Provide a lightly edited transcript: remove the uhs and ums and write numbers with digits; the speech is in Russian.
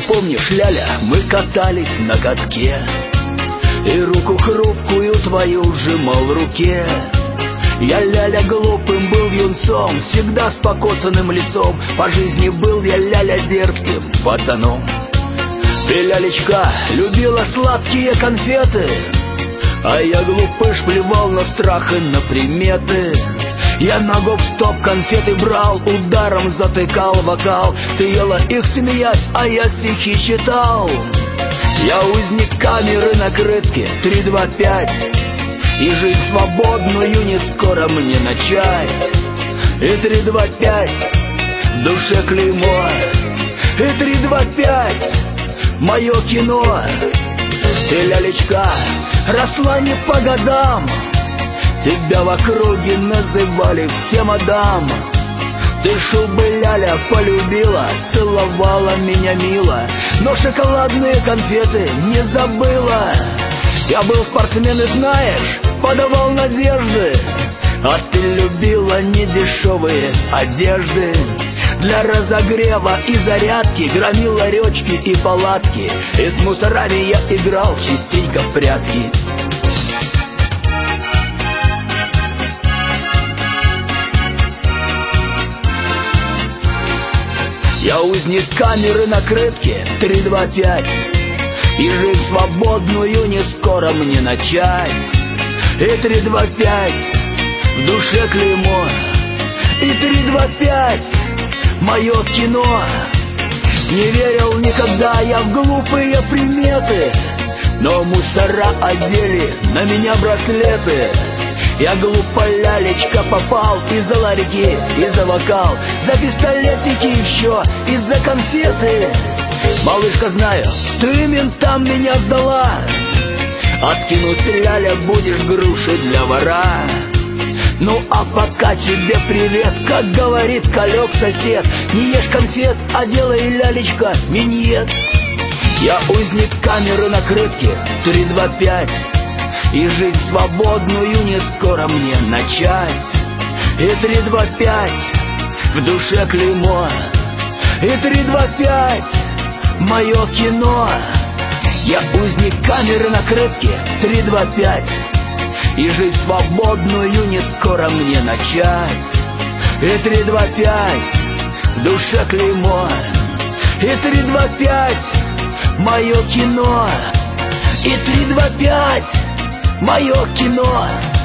помнишь, ляля, мы катались на катке, и руку хрупкую твою сжимал в руке. Я, ляля, глупым был юнцом, всегда с покоцанным лицом. По жизни был я, ляля, дерзким пацаном. Ты, лялечка, любила сладкие конфеты, а я, глупыш, плевал на страх и на приметы. Я на гоп-стоп конфеты брал, ударом затыкал вокал. Ты ела их, смеясь, а я стихи читал. Я узник камеры накрытки 325, и жизнь свободную не скоро мне начать. И 325 в душе клеймо, и 325 мое кино. Ты, лялечка, росла не по годам, тебя в округе называли все мадам. Ты шубы, ляля, полюбила, целовала меня мило, но шоколадные конфеты не забыла. Я был спортсмен и, знаешь, подавал надежды, а ты любила недешевые одежды. Для разогрева и зарядки громила речки и палатки, и с мусорами я играл частенько в прятки. Я узник камеры накрытки 325, и жизнь свободную не скоро мне начать. И 325 в душе клеймо, и 325 мое кино. Не верил никогда я в глупые приметы, но мусора одели на меня браслеты. Я, глупо, лялечка, попал и за ларьки, и за вокал, за пистолетики еще, и за конфеты. Малышка, знаю, ты ментам меня сдала, откинусь, ляля, будешь груши для вора. Ну а пока тебе привет, как говорит Калек сосед, не ешь конфет, а делай, лялечка, миньет. Я узник камеры накрытки 325, и жизнь свободную не скоро мне начать. И 325 в душе клеймо, и 325 мое кино. Я узник камеры накрытки 325, и жизнь свободную не скоро мне начать. И 325 в душе клеймо, и 325 мое кино. И 325 мое кино.